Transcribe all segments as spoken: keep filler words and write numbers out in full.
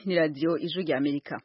ni radio Ijwi rya Amerika.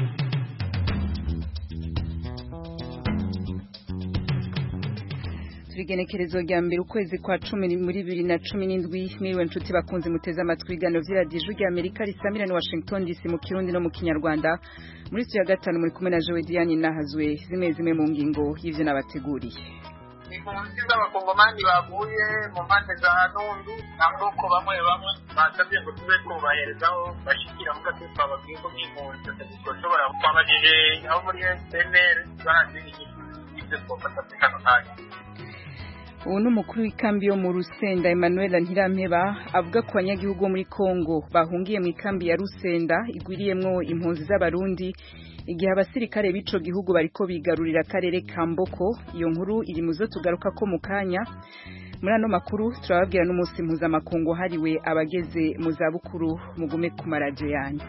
Turigenekerezo rya mbere ukwezi kwa cumi muri bibiri na cumi n'indwi miriwe nshuti bakunze muteze amatwi ibiganiro vy'iradiyo Ijwi rya Amerika risamira ni Washington D C mu Kirundi no mu Kinyarwanda. Muri studio ya gatanu muri kumwe na Joe Diane Nahazwe zimwe zimwe mu ngingo y'ivyo nabateguriye. Impunzi z'abakongomani baguye mu mpande za Nundu ntabwo bamwe bamwe basabye ngo tube kubaherezaho bashikira mu gace twababwiye ko impunzi zishobora kwabajije aho muri S N L barazini ibyo twafata kano kanya. Ubu ni umukuru w'ikambi yo mu Rusenda Emmanuel Ntirampeba avuga ko abanyagihugu bo muri Kongo bahungiye mu ikambi ya Rusenda igwiriyemwo impunzi z'abarundi igihe abasirikare b'ico gihugu bariko bigarurira akarere ka Mboko. Iyo nkuru iri muzo tugaruka ko mu kanya. Muri ano makuru turababwira n'umunsi mpuzamakungu hariwe abageze mu zabukuru. Mugume ku maradio yanyu.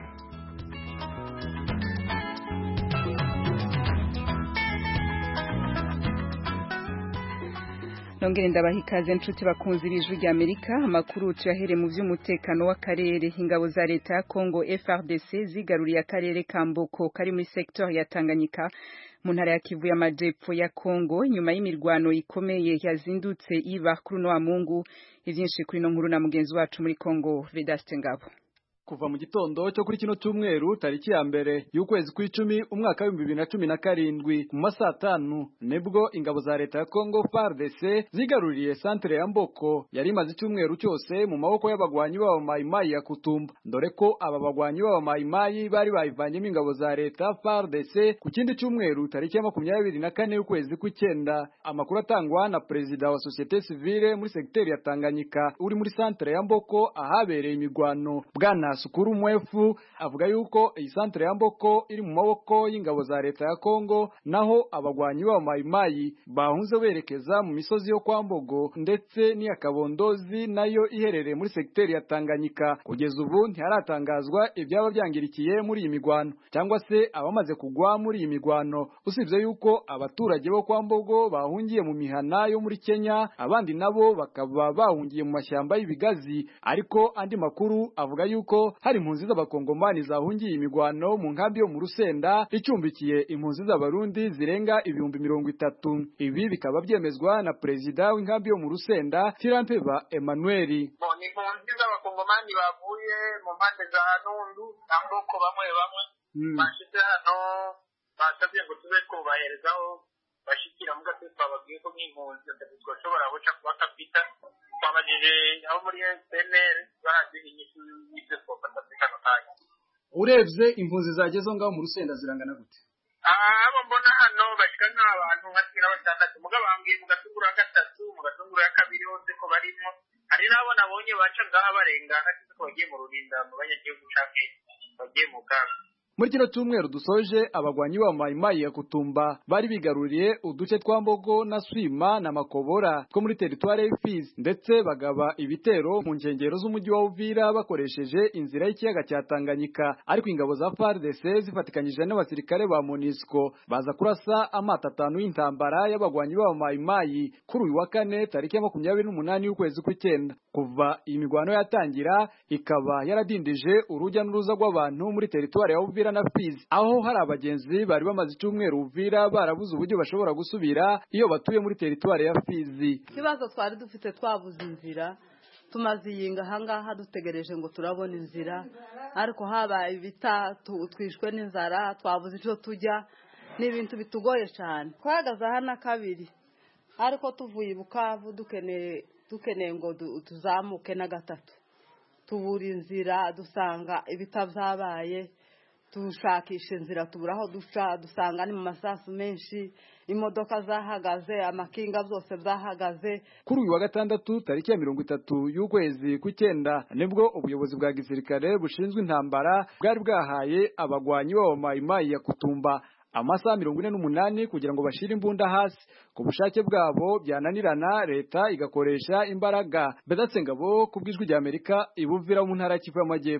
Nongere ndabaha ikaze nshuti bakunzi b'Ijwi rya Amerika. Amakuru tuyahere mu vy'umutekano w'akarere. Ingabo za leta ya Kongo F A R D C zigaruriye akarere ka Mboko kari muri secteur ya Tanganyika mu ntara ya Kivu y'Amajepfo ya Kongo nyuma y'imirwano ikomeye yazindutse iba kuri no wa Mungu. Ivyinshi kuri no nkuru na mugenzi wacu muri Kongo Vedaste Ngabo. Kuva mu gitondo cyo kuri kino cyumweru tariki ya mbere y'ukwezi kw'icumi umwaka wa bibiri na cumi na karindwi mu masaa atanu nibwo ingabo za leta ya Kongo F A R D C zigaruriye centre ya Mboko yari imaze icyumweru cyose mu maboko y'abagwanyi b'aba Mai Mai ya Kutumba, ndore ko aba bagwanyi b'aba Mai Mai bari bayivanyemo ingabo za leta F A R D C ku kindi cyumweru tariki ya makumyabiri na kane y'ukwezi kw'icyenda. Amakuru atangwa na perezida wa societe civile muri secteur ya Tanganyika uri muri centre ya Mboko ahabereye imigwano bwana Sukuru Mwefu avuga yuko iyi centre ya Mboko iri mu maboko y'ingabo za leta ya Kongo, naho abagwanyi ba Mai Mai bahunze berekeza mu misozi yo kwa Mbogo ndetse n'iya Kabondozi nayo iherereye muri secteur ya Tanganyika. Kugeza ubu ntiharatangazwa ibyaba byangirikiye muri iyi migwano cyangwa se abamaze kugwa muri iyi migwano, usibye yuko abaturage bo kwa Mbogo bahungiye mu mihana yo muri Kenya, abandi nabo bakaba bahungiye mu mashyamba y'ibigazi. Ariko andi makuru avuga yuko hari impunzi z'abakongomani zahungiye imigwano mu nkambi yo mu Rusenda icumbikiye impunzi z'abarundi zirenga ibihumbi mirongo itatu. Ibi bikaba byemezwa na perezida w'inkambi yo mu Rusenda Ntirampeba Emmanuel. Bon, impunzi z'abakongomani bavuye mu mpande za Nundu ntabwo bamwe bamwe bashize hano basabye ngo tube kubaherezaho bashikira mu gace twababwiye ko impunzi zishobora guca kuba kapita twabajije aho muri S N L barazini ibyo twafata kano kanya. Urebye impunzi zagezo ngaho mu Rusenda zirangana gute? Abo mbona hano bashika nk'abantu nka cumi batandatu muga bambwiye mu gatunguru ya gatatu mu gatunguru ya kabiri hose ko barimo. Hari nabo nabonye baca ngaha barengana ko bagiye mu Rurinda mu banyagihugu canke bagiye mu Kaga. Muri kino cyumweru dusoje abagwanyi ba Mai Mai ya Kutumba bari bigaruriye uduce twa Mbogo na Swima na Makobora two muri territoire y'Ifizi ndetse bagaba ibitero mu nkengero z'umujyi wa Uvira bakoresheje inzira y'ikiyaga cya Tanganyika. Ariko ingabo za F A R D C zifatikanyije n'abasirikare ba MONUSCO baza kurasa amata atanu y'intambara y'abagwanyi ba Mai Mai kuri uyu wa kane tariki ya makumyabiri n'umunani y'ukwezi kw'icyenda. Kuva iyi migwano yatangira ikaba yaradindije urujya n'uruza rw'abantu muri territoire ya Uvira na Fizi, aho hari abagenzi bari bamaze icyumweru Uvira barabuze uburyo bashobora gusubira iyo batuye muri territoire ya Fizi. Kibazo twari dufite twabuze inzira, tumaze yinga hangaha dutegereje ngo turabona inzira, ariko haba ibita twishwe n'inzara twabuze icyo tujya, n'ibintu bitugoye cyane. Twagaze hana kabiri ariko tuvuye Bukavu dukeneye dukeneye ngo tuzamuke na gatatu, tubura inzira dusanga ibitavyabaye, dushakisha inzira tuburaho duca dusanga ni mu masasu menshi, imodoka zahagaze, amakinga byose byahagaze. Kuri uyu wa gatandatu tariki ya mirongo itatu y'ukwezi kw'icyenda nibwo ubuyobozi bwa gisirikare bushinzwe intambara bwari bwahaye abagwanyi b'aba Mai Mai ya Kutumba amasaha mirongo ine n'umunani kugira ngo bashire imbunda hasi. Ku bushake bwabo byananirana leta igakoresha imbaraga. Vedaste Ngabo kubw'Ijwi rya Amerika ibuvira mu ntara y'Kivu y'Amajyepfo.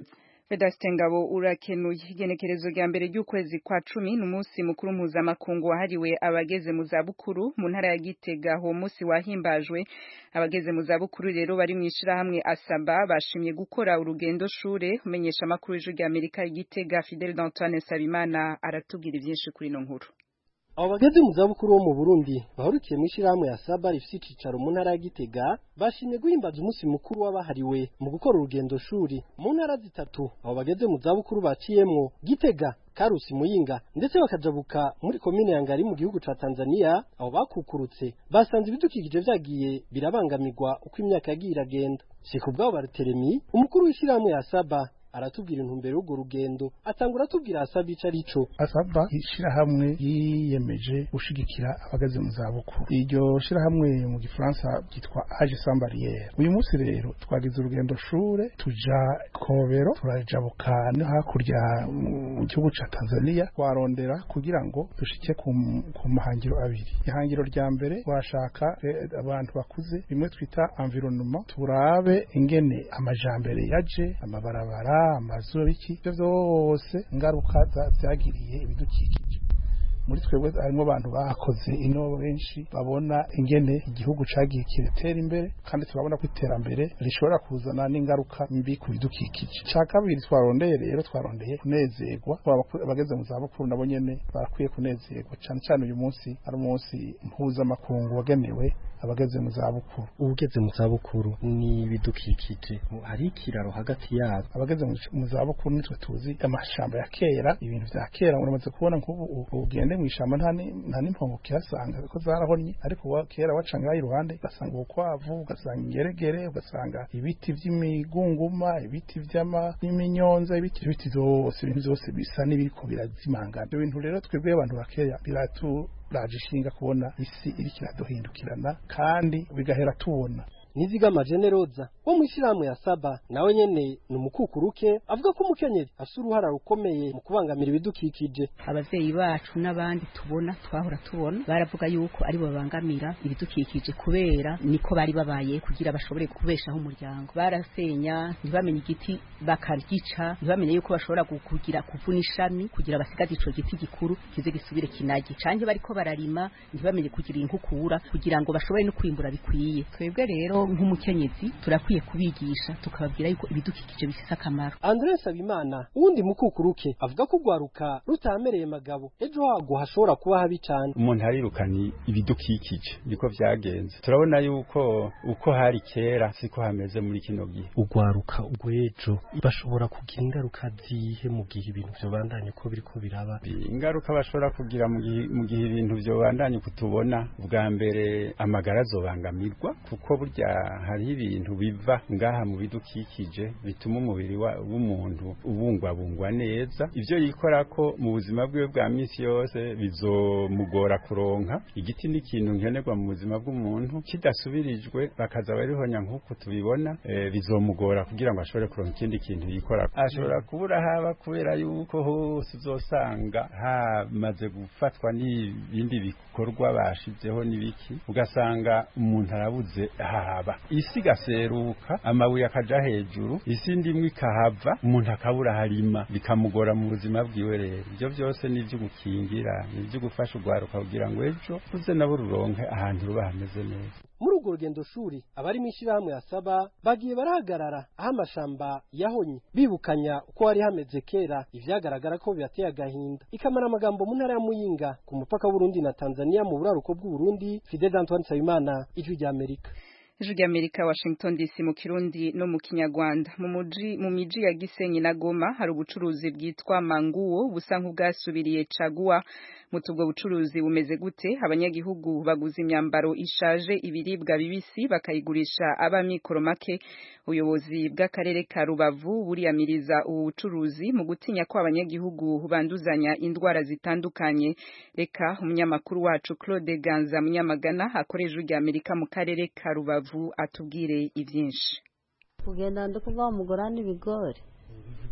Vedaste Ngabo urakenuye. Igenekerezo rya mbere ry'ukwezi kwa cumi n'umunsi mukuru mpuzamakungu wahariwe abageze mu zabukuru mu ntara ya Gitega. Uwo munsi wahimbajwe abageze mu zabukuru rero bari mu ishirahamwe Asaba bashimye gukora urugendo shure. Umenyesha amakuru y'ijwi rya Amerika i Gitega Fidel Antoine Sabimana aratubwira ivyinshi kuri no nkuru. Abo bageze mu zabukuru bo mu Burundi bahurukiye mu ishirahamwe Asaba rifite icicaro mu ntara ya Gitega bashimye guhimbaza umunsi mukuru wabahariwe mu gukora urugendo shuri mu ntara zitatu. Abo bageze mu zabukuru baciyemwo Gitega, Karusi, Muyinga ndetse bakajabuka muri komine ya Ngari mu gihugu ca Tanzania. Abo bakukurutse basanze ibidukikije vyagiye birabangamirwa uko imyaka yagiye iragenda. Sikubwabo Barteremi umukuru w'ishirahamwe Asaba aratubwira intumbero y'urwo rugendo, atangura atubwira Asaba ico arico. Asaba ishirahamwe yiyemeje gushigikira abageze mu zabukuru. Iryo shirahamwe mu gifaransa ryitwa Age Sans Barrière. Uyu munsi rero twagize urugendo shure tuja Kobero, turajabuka no hakurya mu gihugu ca Tanzania, twarondera kugira ngo dushike ku ku mahangiro abiri. Ihangiro rya mbere washaka eh, abantu bakuze bimwe twita environnement, turabe ingene amajambere yaje, amabarabara, amazu biki byo byose ngaruka byagiriye ibidukikije. Muri twebwe harimo abantu bakoze ino benshi babona ingene igihugu cagiye kiretera imbere, kandi turabona ko iterambere rishobora kuzana n'ingaruka mbi ku bidukikije. Ca kabiri twarondeye rero twarondeye kunezerwa, abageze mu zabukuru nabo nyene barakwiye kunezerwa, cyane cyane uyu munsi ari umunsi mpuzamakungu wagenewe abageze mu zabukuru. Ubugeze mu zabukuru ni bidukikije, hari ikiraro hagati yabo. Abageze mu zabukuru nitwe tuzi amashamba ya kera, ibintu vya kera uramaze kubona nk'ubu ugende mu ishamba nta nta n'impongo kirasanga ko zarahonye, ariko kera wacanga iruhande ugasanga ubukwavu, ugasanga ingeregere, ugasanga ibiti vy'imigunguma, ibiti vy'ama n'iminyonza, ibiti ibiti byose ibintu byose bisa n'ibiriko birazimangana. Ibyo bintu rero twebwe abantu bakeya biratu rajishinga kubona isi iri kiraduhindukirana kandi bigahera tubona. Nizigama Generoza wo mu ishirahamwe Asaba nawe nyene ni umukukuruke avuga ko umukenyezi afite uruhara rukomeye mu kubangamira ibidukikije. Abavyeyi bacu n'abandi tubona twahora tubona baravuga yuko ari bo babangamira ibidukikije kubera niko bari babaye kugira bashobore kubeshaho umuryango. Barasenya ntibamenye igiti bakaryica, ntibamenye yuko bashobora kugira kuvuna ishami kugira basigaze ico giti gikuru kize gisubire kinagi, canke bariko bararima ntibamenye kugira inkukura kugira ngo bashobore no kwimbura bikwiye. Twebwe rero nk'umukenyezi turakwiye kubigisha tukababwira yuko ibidukikije bifise akamaro. André Sabimana wundi mukukuruke avuga ko gwaruka rutamereye magabo ejo hago hashobora kuba habi cyane. Umuntu harirukani ibidukikije niko vyagenze. Turabona yuko uko hari kera siko hameze muri kino gihe. Ugwaruka ugwejo bashobora kugira ingaruka zihe mu gihe ibintu byo bandanye ko biriko biraba. Ingaruka bashobora kugira mu gihe mu gihe ibintu byo bandanye kutubona, bwa mbere amagara zobangamirwa kuko burya hari ibintu biva ngaha mu bidukikije bituma umubiri w'umuntu ubungwabungwa neza. Ivyo yikora ko mu buzima bwiwe bwa misi yose bizomugora kuronka. Igiti ni ikintu nkenerwa mu buzima bw'umuntu, kidasubirijwe bakaza barihonya nk'uko tubibona, e, bizomugora kugira ngo ashobore kuronka ikindi kintu yikora. Ashobora kubura haba kubera yuko hose uzosanga hamaze gufatwa n'ibindi bikorwa bashizeho n'ibiki, ugasanga umuntu arabuze haba isi gaseruka, amabuye akaja hejuru, isi ndimwe ikahava, umuntu akabura harima, bikamugora mu buzima bwiwe. Rero ibyo byose ni byo gukingira, ni byo gufasha ugwaruka kugira ngo ejo uze nabo ruronke ahantu ruba hameze neza. Muri urwo rugendo shuri abari mu ishirahamwe Asaba bagiye barahagarara aho amashamba yahonye bibukanya uko hari hameze kera, ivyagaragara ko bibateye agahinda. Ikamara amagambo mu ntara ya Muyinga ku mupaka w'Uburundi na Tanzania mu buraruko bw'Uburundi. Fidel Antoine Sabimana, Ijwi rya Amerika. Ijwi rya Amerika, Washington D C mu Kirundi no mu Kinyarwanda. Mu muji mu miji ya Gisenyi na Goma hari ubucuruzi bwitwa Manguo busa nk'ubwasubiriye Caguwa. Mutubwo bucuruzi bumeze gute? Abanyagihugu baguza imyambaro ishaje, ibiribwa bibisi bakayigurisha abamikoro make. Ubuyobozi bw'akarere ka Rubavu buriyamiriza ubucuruzi mu gutinya ko abanyagihugu banduzanya indwara zitandukanye. Reka umunyamakuru wacu Claude Ganza Munyamagana akoresha Ijwi rya Amerika mu karere ka Rubavu atubwire ivyinshi. Kugenda ndikuva umugora n'ibigori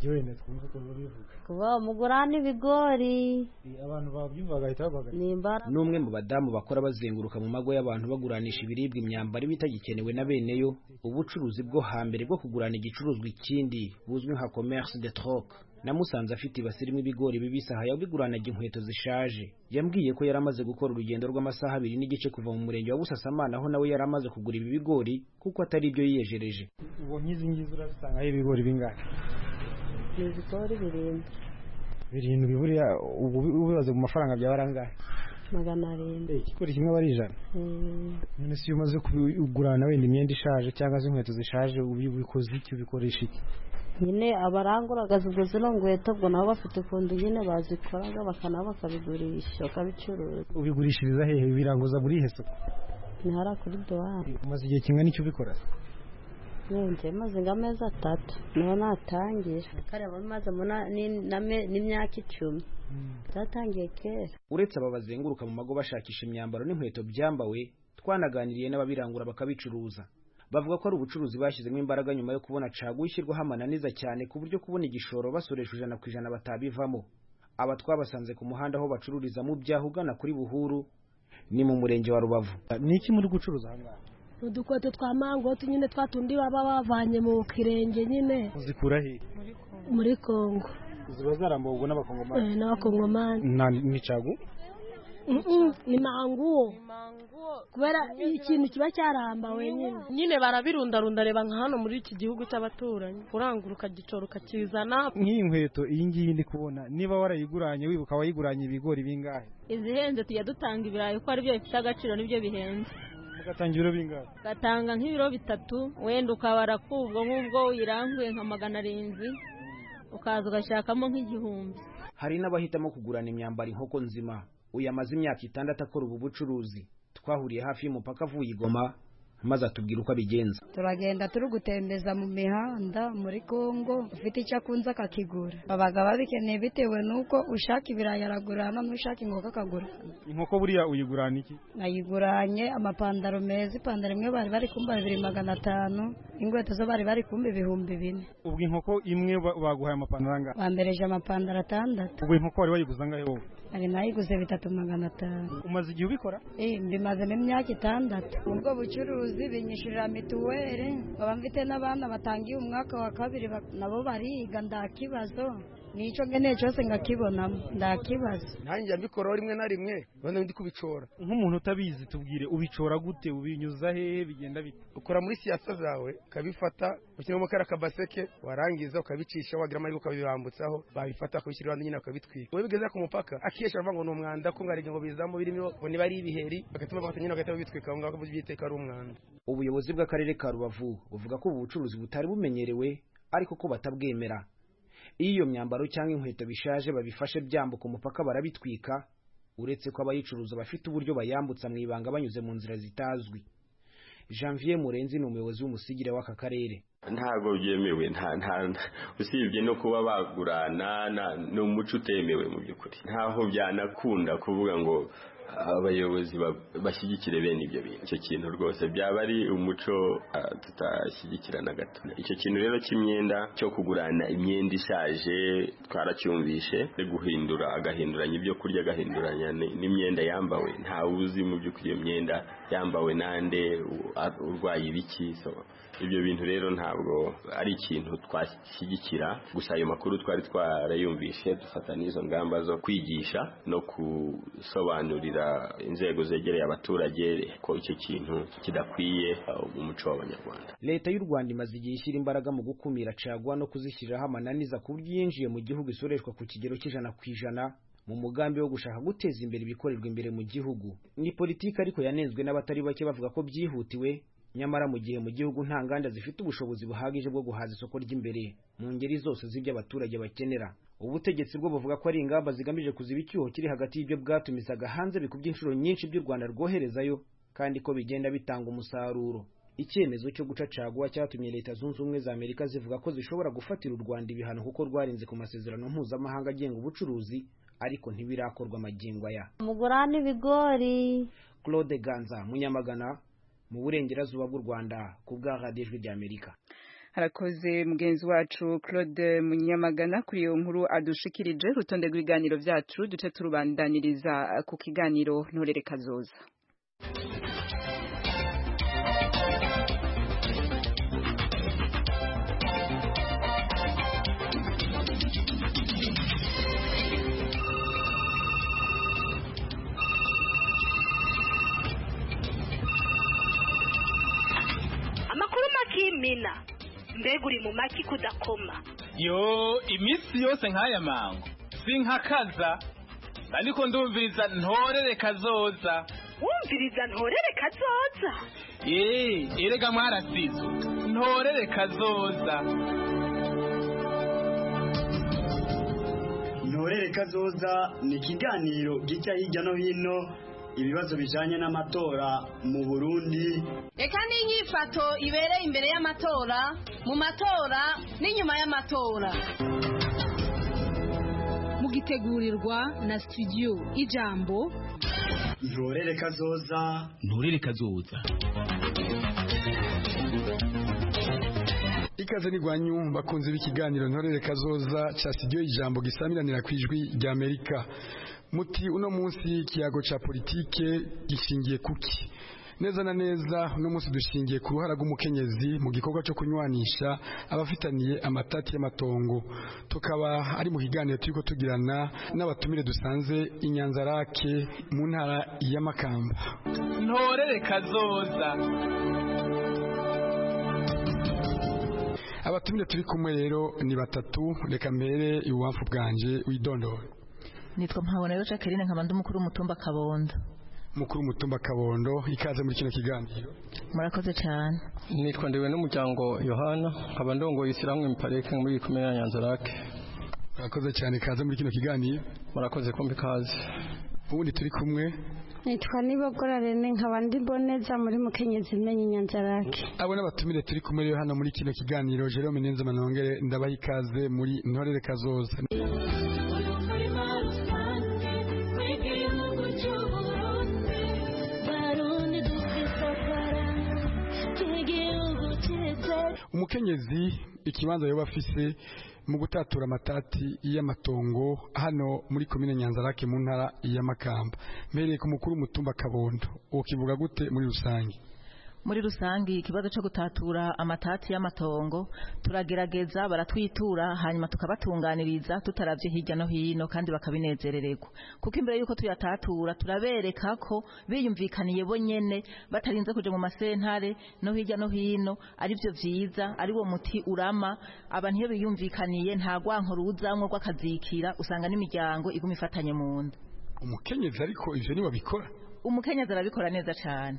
wenda twumva ko bivuga kuba umugurana ibigori abantu babyumva bagahita babaga nimbara n'umwe mu badamu bakora bazenguruka mu mago y'abantu baguranisha ibiribwa imyambaro bitagikenewe na beneyo ubucuruzi bwo hambere bwo kugurana igicuruzwa ikindi buzwi nka commerce de troc namusanze afite ibasirimo ibigori bibisaha yabiguranaga inkweto zishaje yambwiye ko yaramaze gukora urugendo rw'amasaha abiri n'igice kuva mu murenge wa Busasamana aho nawe yaramaze kugura ibi bigori kuko atari ibyo yiyejereje. Ubu nkizi ngizi urasanga aho ibigori bingahe? Ibigori birindwi birindwi buriya ubu ubibaze mu mafaranga byabarangahe? magana arindwi. Ikigori kimwe bari ijana. None si umaze kugurana wenda imyenda ishaje cyangwa se inkweto zishaje ubikoze iki ubikoresha iki? Nyine abaranguraga ubwo zino ngweto bwo nabo bafite ukuntu nyine bazikoraga bakanaba bakabigurisha bakabicuruza. Ubigurishiriza hehe biranguza muri he soko? Ni hara kuri doari. Umaze igihe kingana icyo ubikora? Nje maze ngamezi atatu no natangiye kare bamaze muna n'imyaka icumi zatangiye kera. Uretse aba bazenguruka mu mago bashakisha imyambaro n'inkweto byambawe twanaganiriye n'ababirangura bakabicuruza. Bavuga ko ari ubucuruzi bashyizemo imbaraga nyuma yo kubona cagu ishyirwaho amananiza cyane ku buryo kubona igishoro basoresha ijana ku ijana batabivamo. Aba twabasanze ku muhanda aho bacururiza mu byahugana kuri Buhuru ni mu murenge wa Rubavu. Niki muri gucuruza hanga? Udukweto twa mango tunyine twatundi baba bavanye mu kirenge nyine. Uzikura he? Muri Kongo. Ziba zarambuwe n'abakongomani. Eh n'abakongomani. Na ni cagu? Mhm ni manguo. Kubera ikintu kiba cyarambawe nyine. Nyine barabirundarunda reba nka hano muri iki gihugu cy'abaturanyi. Uranguruka gicoruka kizana. Nk'iyi nkweto iyi ngiyi ndi kubona niba warayiguranye wibuka wayiguranye ibigori bingahe? Izihenze tujya dutanga ibirayi ko ari byo bifite agaciro nibyo bihenze. Gatanga ibiro bingahe? Gatanga nk'ibiro bitatu wenda ukabara kubwo nk'ubwo uyiranguye nka magana arindwi ukaza ugashakamo nk'igihumbi. Hari n'abahitamo kugurana imyambaro inkoko nzima. Uyamaze imyaka itandatu akora ubu bucuruzi. Twahuriye hafi y'umupaka avuye i Goma maze atubwira uko abigenza. Turagenda turi gutembeza mu mihanda muri Kongo ufite icyo akunze akakigura. Babaga babikeneye bitewe nuko ushaka ibirayi aragurana n'ushaka inkoko akagura. Inkoko buriya uyigurana iki? Nayiguranye amapandaro meza, ipandaro imwe bari bari kumba bibiri magana atanu, ingweto zo bari bari kumba ibihumbi bine. Ubwo inkoko imwe baguhaye amapandaro angahe? Bambereje amapandaro atandatu. Ubwo inkoko wari wayiguza angahe wowe? Ari nayiguze bitatu magana atanu. Umaze igihe ubikora? Eh mbimaze mu myaka itandatu. Ubwo bucuruzi binyishurira mituweli, baba mfite n'abana batangiye umwaka wa kabiri nabo bariga ndakibazo. Nico ngene cyose ngakibonamo ndakibazo. Nanjye mbikora rimwe na rimwe bane ndi kubicora. Nk'umuntu utabizi tubwire ubicora gute ubinyuza hehe bigenda bite? Ukora muri siyasa zawe kabifata ukirimo kara kabaseke warangiza ukabicisha wagira amari ukabibambutsaho babifata kubishyira abandi nyine akabitwika. Wowe bigeze ku mupaka akiyesha avuga ngo no mwanda ko ngarige ngo bizamo birimo ngo ni bari ibiheri bagatuma bafata nyine bagahita babitwika ngo ngako byiteka ari umwanda. Ubuyobozi bw'akarere ka Rubavu buvuga ko ubu bucuruzi butari bumenyerewe ariko ko batabwemera. Iyo myambaro cyangwa inkweto bishaje babifashe byambuka umupaka barabitwika uretse ko abayicuruza bafite uburyo bayambutsa mu ibanga banyuze mu nzira zitazwi. Janvier Murenzi ni umuyobozi w'umusigire w'aka karere. Ntago byemewe nta nta usibye no kuba bagurana no muco utemewe mu byukuri. Ntaho byanakunda kuvuga ngo abayobozi bashyigikire bene ibyo bintu. Icyo kintu rwose byaba ari umuco tutashyigikirana gato. Icyo kintu rero cy'imyenda cyo kugurana imyenda ishaje twaracyumvishe guhindura agahinduranya ibyo kurya agahinduranya n'imyenda yambawe nta uzi mu byukuri iyo myenda yambawe nande urwaye ibiki so ibyo bintu rero ntabwo ari ikintu twashyigikira. Gusa ayo makuru twari twarayumvishe dufata n'izo ngamba zo kwigisha no kusobanurira inzego zegereye abaturage ko icyo kintu kidakwiye umuco w'Abanyarwanda. Leta y'u Rwanda imaze igihe ishyira imbaraga mu gukumira cagwa no kuzishyiriraho amananiza ku buryo yinjiye mu gihugu isoreshwa ku kigero cy'ijana ku ijana mu mugambi wo gushaka guteza imbere ibikorerwa imbere mu gihugu. Ni politiki ariko yanenzwe n'abatari bake bavuga ko byihutiwe nyamara mu gihe mu gihugu nta nganda zifite ubushobozi buhagije bwo guhaza isoko ry'imbere mu ngeri zose z'ibyo abaturage bakenera. Ubutegetsi bwo buvuga ko ari ingamba zigamije kuziba icyuho kiri hagati y'ibyo bwatumizaga hanze bikubye inshuro nyinshi by'u Rwanda rwoherezayo kandi ko bigenda bitanga umusaruro. Icyemezo cyo guca caguwa cyatumye Leta Zunze Ubumwe za Amerika zivuga ko zishobora gufatira u Rwanda ibihano kuko rwarinze ku masezerano mpuzamahanga agenga ubucuruzi ariko ntibirakorwa magingo aya. Umugurana ibigori. Claude Ganza Munyamagana mu burengerazuba bw'u Rwanda ku bwa Radio Ijwi ry'Amerika. harakoze mugenzi wacu Claude Munyamagana kuri iyo nkuru adushikirije. Rutonde rw'ibiganiro vyacu duce turubandaniriza ku kiganiro ntorere kazoza. Mina mbega uri mu maki kudakoma yo iminsi yose nk'aya mango sinkakaza ariko ndumviriza ntorere kazoza. Wumviriza ntorere kazoza? Eh, erega mwarasizo ntorere kazoza. Ntorere kazoza ni ikiganiro gica hirya no hino ibibazo bijanye n'amatora mu Burundi. Eka n'inyifato ibereye imbere y'amatora, mu matora n'inyuma y'amatora. Mugitegurirwa na studio Ijambo. Ntorere kazoza, ntorere kazoza. Ikaze ni gwanyu bakunze b'ikiganiro ntorere kazoza cha studio Ijambo gisamiranira kwijwi rya Amerika. Muti uno munsi kiyago cha politike gishingiye kuki? Neza na neza uno munsi dushingiye ku ruhara rw'umukenyezi mu gikorwa cyo kunywanisha abafitaniye amatati y'amatongo. Tukaba ari mu higaniro turiko tugirana n'abatumire dusanze Inyanzarake mu ntara ya Makamba. Ntorere kazoza. Abatumire turi kumwe rero ni batatu, reka mbere iwamfu bwanje widondora. Nitwa Mpabonero Jacqueline nkabandi umukuru w'umutumba Kabondo. Mukuru w'umutumba Kabondo, ikaze muri kino kiganiro. Murakoze cyane. Nitwa ndiwe n'umuryango Yohana nkabandongo yisiramwe mipareke muri komine ya Nyanzarake. Murakoze cyane, kaze muri kino kiganiro. Murakoze kumbi kaze. Ubundi turi kumwe. Nitwa Nibogora Rene nkabandi boneza muri mukenyezi menye Nyanzarake. Abo n'abatumire turi kumwe rero hano muri kino kiganiro. Jerome Nenze Manongere ndabaha ikaze muri ntorere kazoza. Umukenyezi ikibanza yoba afise mu gutatura amatati y'amatongo hano muri komine Nyanzarake mu ntara ya Makamba. Mpereye ku mukuru w'umutumba Kabondo, ukivuga gute muri rusange? Muri rusangi ikibazo cyo gutatura amatati y'amatongo turagerageza baratwitura hanyuma tukabatunganiriza tutaravye hirya no hino kandi bakabinezerererwa kuko imbere yuko tuyatatura turabereka ko biyumvikaniye bo nyene batarinze kuje mu masentare no hirya no hino ari byo vyiza ari wo muti urama abantu iyo biyumvikaniye nta gwanko ruzamwe rw'akazikira usanga n'imiryango iguma ifatanye mu nda. Umukenyezi ariko ivyo ni babikora? Umukenyezi arabikora neza cyane.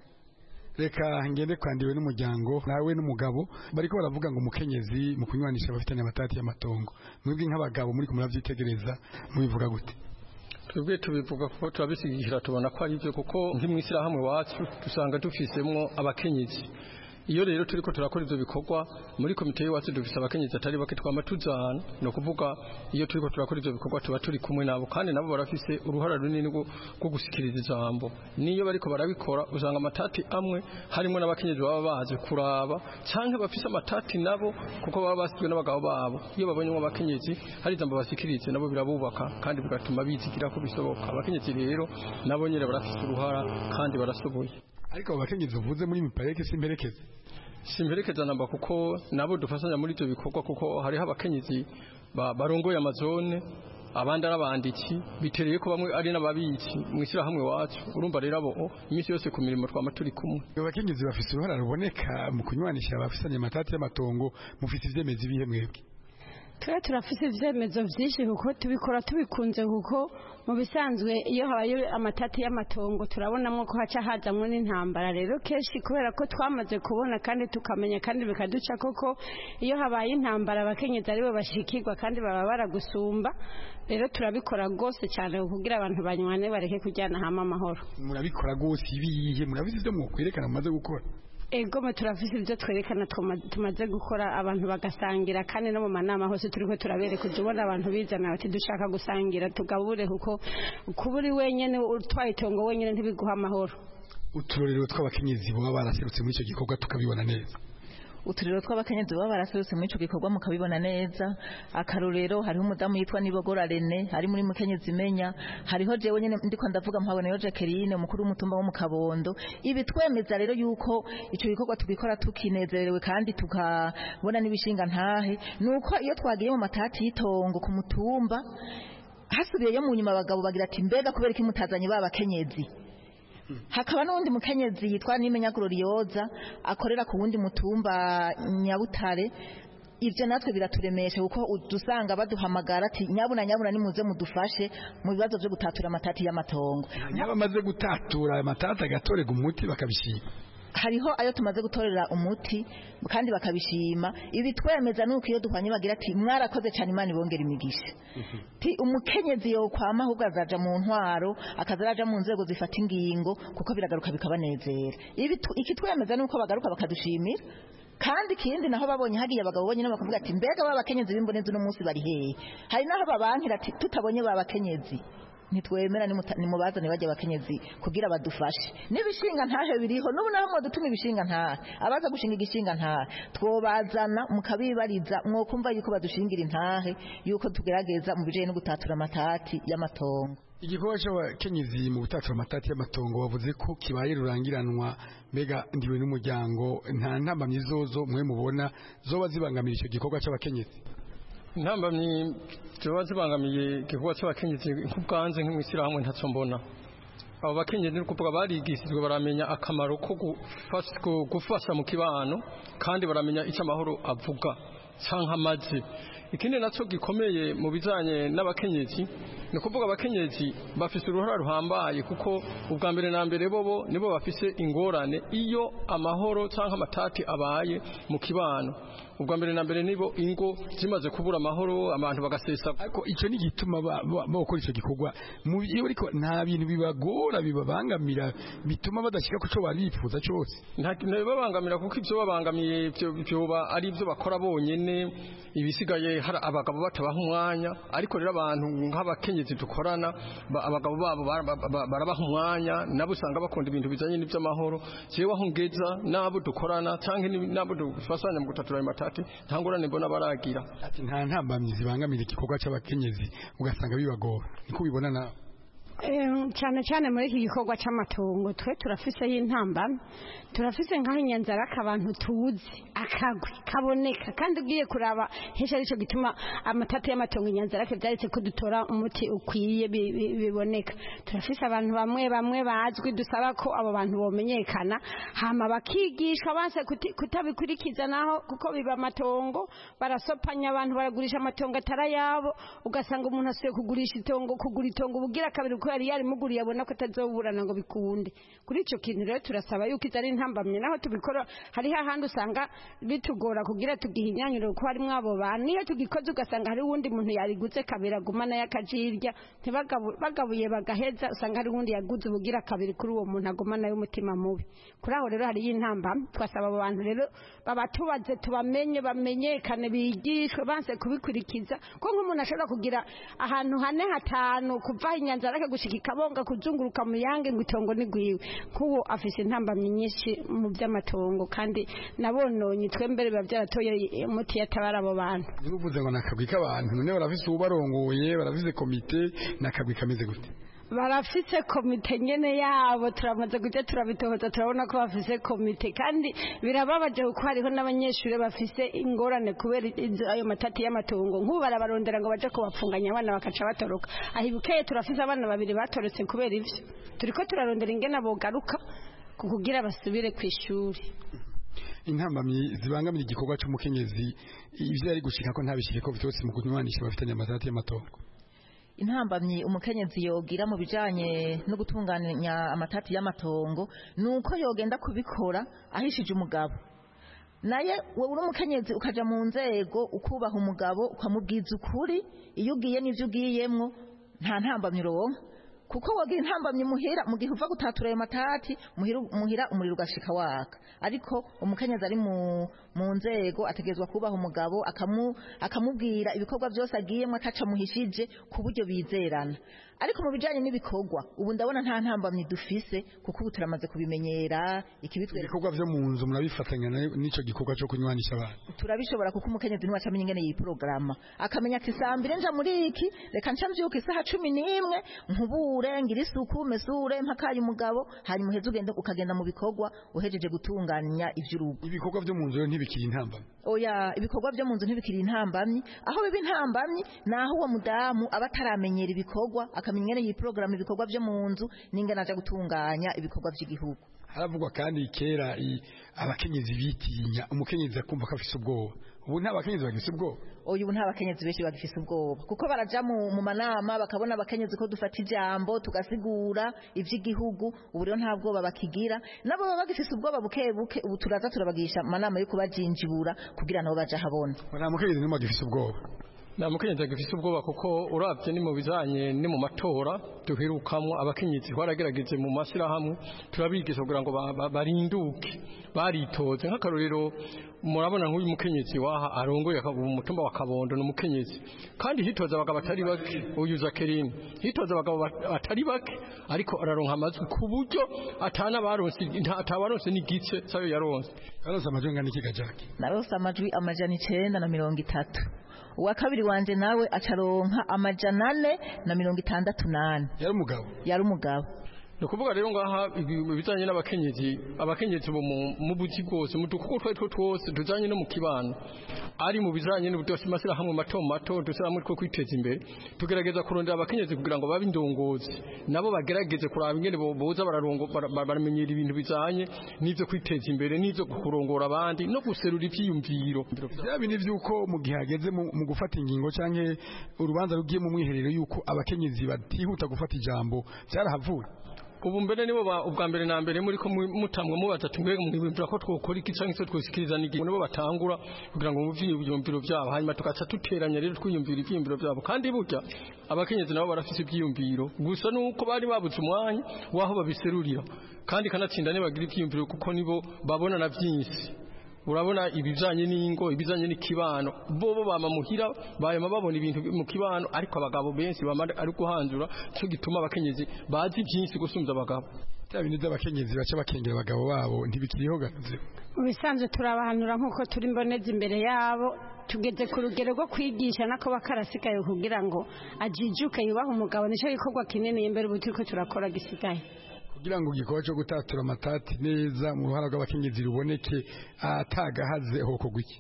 Reka ngende kwandiwe n'umuryango nawe n'umugabo bariko baravuga ngo umukenyezi mu kunywanisha abafitanye amatati y'amatongo. Mwebwe nk'abagabo muri kumuravyitegereza mubivuga gute? Twebwe tubivuga ko turabisigikira tubona ko ari byo kuko nk'imwisira hamwe wacu dusanga dufisemwo abakenyezi. Iyo rero turiko turakora ivyo bikorwa muri komite yacu dufise abakenyezi atari bake twama tuzana no kuvuga iyo turiko turakora ivyo bikorwa tuba turi kumwe nabo kandi nabo barafise uruhara runini rwo gusikiriza ijambo. Niyo bariko barabikora usanga amatati amwe harimo n'abakenyezi baba baje kuraba canke bafise amatati nabo kuko baba basizwe n'abagabo babo. Iyo babonye abakenyezi hari ijambo basikirize nabo birabubaka kandi bigatuma bizigira ko bisoboka. Abakenyezi rero nabo nyene barafise uruhara kandi barasoboye. Ariko abakenyezi uvuze muri mipareke simperekeze simperekeza namba kuko nabo dufasanya muri ibyo bikorwa kuko hariho abakenyezi barongoye amazone abandi arabandiki bitereye ko bamwe ari n'ababiki mwishyira hamwe wacu urumva rero abo iminsi yose ku mirimo twama turi kumwe. Abakenyezi bafise uruhara ruboneka mu kunywanisha abafisanye amatati y'amatongo mufite ivyemezi bihe mwebwe? Twe turafise ivyemezo vyinshi kuko tubikora tubikunze kuko mu bisanzwe iyo habaye amatati y'amatongo turabonamwo ko haca hazamwo n'intambara rero keshi kubera ko twamaze kubona kandi tukamenya kandi bikaduca koko iyo habaye intambara abakenyezi aribo bashikirwa kandi baba baragusumba rero turabikora gose cyane kugira abantu banywane bareke kujyana hama amahoro. Murabikora gose ibihe murabizi byo mukwerekana mumaze gukora? Ego me turafise ibyo twerekana tumaze gukora abantu bagasangira kandi no mu manama hose turiko turabereka ubona abantu bizana bati dushaka gusangira tugabure kuko kuburi wenyene utwayitongo wenyene ntibiguha amahoro. Uturorero tw'abakenyezi baba baraserutse muri icyo gikorwa tukabibona neza. uturero tw'abakenyezi baba baraserutse muri ico gikorwa mukabibona neza. Akarorero hariho umudamu yitwa Nibogora Rene ari muri Mukenyezi Imenya, hariho jewe nyene ndiko ndavuga mpaboneyo Jacqueline umukuru w'umutumba wo mu Kabondo. Ibi twemeza rero yuko ico gikorwa tugikora tukinezerewe kandi tukabona n'ibishinga ntahe, nuko iyo twagiye mu matati y'itongo ku mutumba hasubiyeyo mu nyuma abagabo bagira ati mbega kubera iki mutazanye babakenyezi. Hakaba n'undi mukenyezi yitwa Nimenya Gloriosa akorera ku wundi mutumba Nyabutare. Ivyo natwe biraturemeshe kuko dusanga baduhamagara ati nyabuna nyabuna nimuze mudufashe mu bibazo byo gutatura amatati y'amatongo. Nyaba maze gutatura amatati agatorega umuti bakabishima. Hariho ayo tumaze gutorera umuti kandi bakabishima. Ibi twemeza nuko iyo duhwanye bagira ati mwarakoze cyane Imana ibongera imigisha. Ti umukenyezi yo kwama ahubwo azaja mu ntwaro akazaraja mu nzego zifata ingingo kuko biragaruka bikabanezera. Ibi iki twemeza nuko bagaruka bakadushimira. Kandi kindi naho babonye hagiye abagabo bonyine bakavuga ati mbega babakenyezi bimboneze no munsi bari hehe. Hari naho babankira ati tutabonye babakenyezi nitwemera nimubazane bajya abakenyezi kugira badufashe. Nibishinga ntahe biriho nubu naho mwo dutuma ibishinga ntahe abaza gushinga igishinga ntahe twobazana mukabibariza mwo kumva yuko badushingira intahe yuko tugerageza mu bijeye no gutatura amatati y'amatongo. Igikorwa cy'abakenyezi mu gutatura amatati y'amatongo bavuze ko kibaye rurangiranwa, mbega ndiwe n'umuryango nta ntambamye zozo mwe mubona zoba zibangamira icyo gikorwa cy'abakenyezi? Intambamye zoba zibangamiye igikorwa cy'abakenyezi nk'ubwanze nk'imwisirahamwe ntacyo mbona. Abo bakenyezi ni ukuvuga barigishijwe baramenya akamaro ko gufasha mu kibano kandi baramenya icyo amahoro avuga canke amaze. Ikindi naco gikomeye mu bijanye n'abakenyezi ni kuvuga abakenyezi bafise uruhara ruhambaye kuko ubwa mbere na mbere bobo nibo bafise ingorane iyo amahoro canke amatati abaye mu kibano. Ubwa mbere na mbere nibo ingo zimaze kubura amahoro abantu bagasesa. Ariko ico ni gituma bakora ico gikorwa mu iyo ariko nta bintu bibagora bibabangamira bituma badashika kuco bari bifuza cyose. Nta bibabangamira kuko ivyo babangamiye byo ari ivyo bakora bonyene, ibisigaye hari abagabo batabaha umwanya. Ariko rero abantu nk'abakenyezi dukorana abagabo babo barabaha umwanya nabo usanga bakunda ibintu bijanye n'ivy'amahoro. Jewe aho ngeza nabo dukorana canke nabo dufasanya mu gutatura amatati ntangorane mbona baragira. Ati nta ntambamye zibangamira igikorwa cy'abakenyezi ugasanga bibagora niko bibona na cyane cyane muri iki gikorwa cy'amatongo twe turafise y'intambamye turafise nkaho inyanzara akabantu tuzi akagwi kaboneka kandi ugiye kuraba hesha arico gituma amatati y'amatongo inyanzara ke byaretse ko dutora umuti ukwiye biboneka. Turafise abantu bamwe bamwe bazwi dusaba ko abo bantu bomenyekana hama bakigishwa banse kutabikurikiza naho kuko biba amatongo barasopanya abantu baragurisha amatongo atarayabo ugasanga umuntu asuye kugurisha itongo kugura itongo bugira kabiri ko yari yari muguriye abona ko atazoburana ngo bikunde. Kuri ico kintu rero turasaba yuko izari ntambamye naho tubikora hari hahandi usanga bitugora kugira tugihinyanyure ko hari mwabo bantu niyo tugikoze ugasanga hari wundi muntu yariguze kabira gumana yakajirya ntibagabuye bagaheza usanga hari wundi yaguze ubugira kabiri kuri uwo muntu agumana y'umutima mubi. Kuri aho rero hari y'intambamye twasaba abo bantu rero babatubaze tubamenye bamenyekane bigishwe banse kubikurikiza ko nk'umuntu ashobora kugira ahantu hane hatanu kuva inyanzara gushika ikabonga kuzunguruka mu yange ngo itongo nigwiwe kuwo afise intambamye nyinshi mu by'amatongo kandi nabononye twembere biba byaratoye umuti yatabara abo bantu. Uvuze ngo nakagwi k'abantu none barafise ubarongoye barafise komite nakagwi kameze gute? Barafise komite nyene yabo turamaze kujya turabitohoza turabona ko bafise komite kandi birababaje kuko hariho n'abanyeshuri bafise ingorane kubera ayo matati y'amatongo nk'ubu barabarondera ngo baje kubapfunganya abana bakaca batoroka. Ahibukeye turafise abana babiri batorotse kubera ivyo turiko turarondera ingene bogaruka kukugira basubire kw'ishuri. Intambamye zibangamira igikorwa cy'umukenyezi ivyo yari gushika ko ntabishike ko byose mu kunywanisha bafitanye amatati y'amatongo. Intambamyi umukenyezi yogira mu bijanye no gutunganya amatati y'amatongo nuko yogenda kubikora ahishije umugabo. Naye wowe uri umukenyezi ukaja mu nzego ukubaha umugabo ukamubwiza ukuri iyo ugiye n'ivyo ugiyemwo nta ntambamyi uronka kuko wagira intambamyi muhira mu gihe uva gutatura ayo matati muhira muhira umuriro ugashika waka. Ariko umukenyezi ari mu mu nzego ategezwa kubaha umugabo akamu akamubwira ibikorwa byose agiyemo ataca muhishije ku buryo bizerana. ariko mu bijanye n'ibikorwa ubu ndabona nta ntambamye dufise kuko ubu turamaze kubimenyera ikibitwereka ibikorwa byo mu nzu murabifatanya n'ico gikorwa cyo kunywanisha abantu turabishobora kuko umukenyezi niwe acamenya ingene iyi programa akamenya ati sambire nja muri iki reka nca mvyuka isaha cumi n'imwe nkubure ngira isuku mesure mpakaye umugabo hanyuma uheze ugende ukagenda mu bikorwa uhejeje gutunganya ivy'urugo ibikorwa byo mu nzu ntibikiri intambamye oya ibikorwa byo mu nzu ntibikiri intambamye aho biba intambamye naho uwo mudamu aba ataramenyera ibikorwa akamenya ingene iyi program ibikorwa byo mu nzu n'ingene aja gutunganya ibikorwa by'igihugu haravugwa kandi kera abakenyezi bitinya umukenyezi akumva ko afise ubwoba ubu nta bakenyezi bagifise ubwoba oya ubu nta bakenyezi benshi bagifise ubwoba kuko baraja mu manama bakabona abakenyezi ko dufata ijambo tugasigura ivy'igihugu ubu rero nta bwoba bakigira nabo baba bagifise ubwoba buke buke ubu turaza turabagisha amanama yo kubajinjibura kugira nabo baja habona nta mukenyezi nimwe agifise ubwoba na mukenyezi agifise ubwoba kuko uravye ni mu bizanye ni mu matora duherukamwo abakenyezi baragerageje mu mashyirahamwe turabigisha kugira ngo barinduke baritoze nk'akarorero murabona nk'uyu mukenyezi waha arongoye umutumba wa Kabondo n'umukenyezi kandi hitoza abagabo batari bake uyu Jacqueline hitoza abagabo batari bake ariko araronka amazwi ku buryo atana baronse atabaronse n'igice sayo yaronse yaronse amajwi ngana iki gajaki naronse amajwi amajana icenda na mirongo itatu uwa kabiri wanje nawe acaronka amajana ane na mirongo itandatu nane yari umugabo yari umugabo nukuvuga rero ngaha ibizanye n'abakenyezi abakenyezi bo mu buzi bwose mu dukuko twari two twose tujanye no mu kibano ari mu bizanye n'ubudoshimashira hamwe mato mato dusaba two kwiteza imbere tugerageza kurondera abakenyezi kugira ngo babe indongozi nabo bagerageze kuraba ingene boza bararongo baramenyera ibintu bizanye n'ivyo kwiteza imbere n'ivyo kurongora abandi no guserura ivyiyumviro byabi ni vyuko mu gihe hageze mu gufata ingingo canke urubanza rugiye mu mwiherero yuko abakenyezi batihuta gufata ijambo byarahavuye ubu mbere nibo ubwa mbere na mbere muri ko mutamwe mubaza tumwe mwibwira ko twokora iki canke cyo twosikiriza nigi nibo batangura kugira ngo muvye ibyumviro byabo hanyuma tukaca tuteranya rero twiyumvira ibyumviro byabo kandi burya abakenyezi nabo barafise ibyumviro gusa nuko bari babuze umwanya waho babiserurira kandi kanatsinda ne bagira ibyumviro kuko nibo babona na byinshi urabona ibijanye n'ingo ibijanye n'ikibano bobo bama muhira bayama babona ibintu mu kibano ariko abagabo benshi bama ari guhanjura cyo gituma abakenyezi bazi byinshi gusumza abagabo cyabindi z'abakenyezi baca bakengera abagabo babo ntibikiriho gaze ubisanzwe turabahanura nkuko turi mboneza imbere yabo tugeze ku rugero rwo kwigisha nako bakarasikaye kugira ngo ajijuke yubaha umugabo nico gikorwa kinini imbere ubu turiko turakora gisigaye kugira ngo gikorwa cyo gutatura amatati neza mu ruhara rw'abakenyezi ruboneke atagahaze hoko gwiki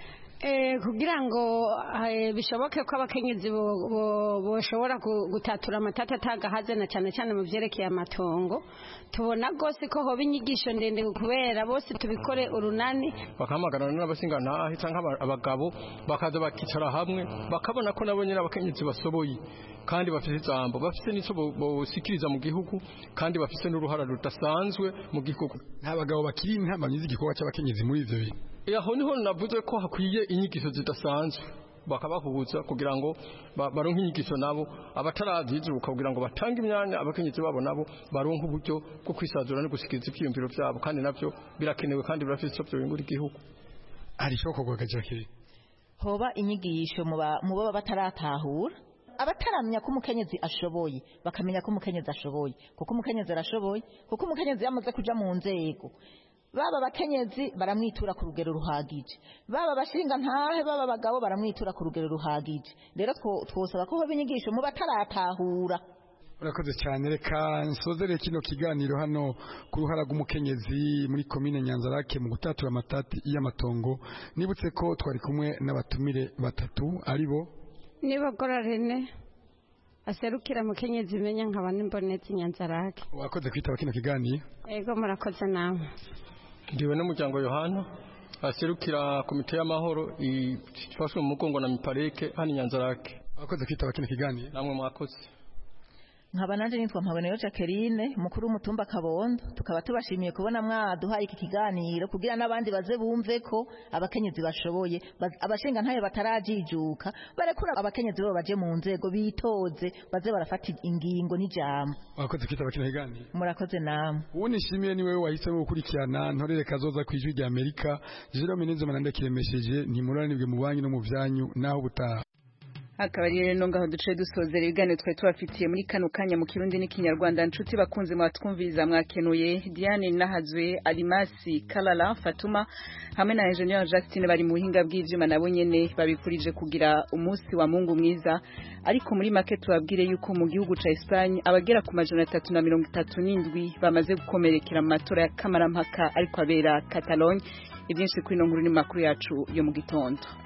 eh kugira ngo bishoboke ko abakenyezi boshobora gutatura amatati atagahaze na cyane cyane mu vyerekeye amatongo tubona gose ko hoba inyigisho ndende kubera bose tubikore urunani bakamagarana n'abasingana cyangwa abagabo bakaza bakicara hamwe bakabona ko nabo nyine abakenyezi basoboye kandi bafite ijambo bafite nico bosikiriza mu gihugu kandi bafite n'uruhara rudasanzwe mu gihugu nta bagabo bakiri intambanyi z'igikorwa cy'abakenyezi muri ivyo bintu yaho niho navuze ko hakwiye inyigisho zidasanzwe bakabahuza kugira ngo baronke inyigisho nabo abatarazizuka kugira ngo batange imyanya abakenyezi babo nabo baronke uburyo bwo kwisazura no gusikiriza ibyiyumviro byabo kandi navyo birakenewe kandi birafite icyo bingura igihugu hari shoko gwagajake hoba inyigisho mu baba bataratahura abataramenya ko umukenyezi ashoboye bakamenya ko umukenyezi ashoboye kuko umukenyezi arashoboye kuko umukenyezi yamaze kuja mu nzego baba bakenyezi baramwitura ku rugero ruhagije baba bashinga ntahe baba bagabo baramwitura ku rugero ruhagije rero twosaba ko hoba inyigisho mu bataratahura urakoze cyane reka nsozere kino kiganiro hano ku ruhara rw'umukenyezi muri komine Nyanzarake mu gutatura amatati y'amatongo nibutse ko twari kumwe n'abatumire batatu aribo nibagora Rene aserukira mukenyezi menya nkaba nimbonetse Nyanzarake wakoze kwitaba kino kiganiro ego murakoze namwe ndiwe n'umuryango Yohana aserukira komite y'amahoro ifashwe mu mugongo na Mipareke hano Nyanzarake wakoze kwitaba kino kiganiro namwe mwakoze nkaba nanje nitwa Mpabonayo Jacqueline mukuru w'umutumba Kabondo tukaba tubashimiye kubona mwaduhaye iki kiganiro kugira n'abandi baze bumve ko abakenyezi bashoboye abashinga ntaye batarajijuka barekura abakenyezi bo baje mu nzego bitoze baze barafata ingingo n'ijambo wakoze kwitaba kino kiganiro murakoze namwe uwo nishimiye ni wewe wahisemo gukurikirana ntorere kazoza ku ijwi rya Amerika Jerome Nizo manande kiremesheje ntimuranibwe mu banki no mu byanyu naho butaha akaba rero no ngaho duce dusozera ibiganiro twari tubafitiye muri kano kanya mu kirundi n'ikinyarwanda nshuti bakunze mwatwumviriza mwakenuye Diane Nahazwe Alimasi Kalala Fatuma hamwe na Engineer Justin bari mu buhinga bw'ivyuma nabo nyene babipurije kugira umunsi wa Mungu mwiza ariko muri make tubabwire yuko mu gihugu ca Espagne abagera ku majana atatu na mirongo itatu n'indwi bamaze gukomerekera mu matora ya kamarampaka ariko abera Catalogne ibyinshi kuri no nkuru ni makuru yacu yo mu gitondo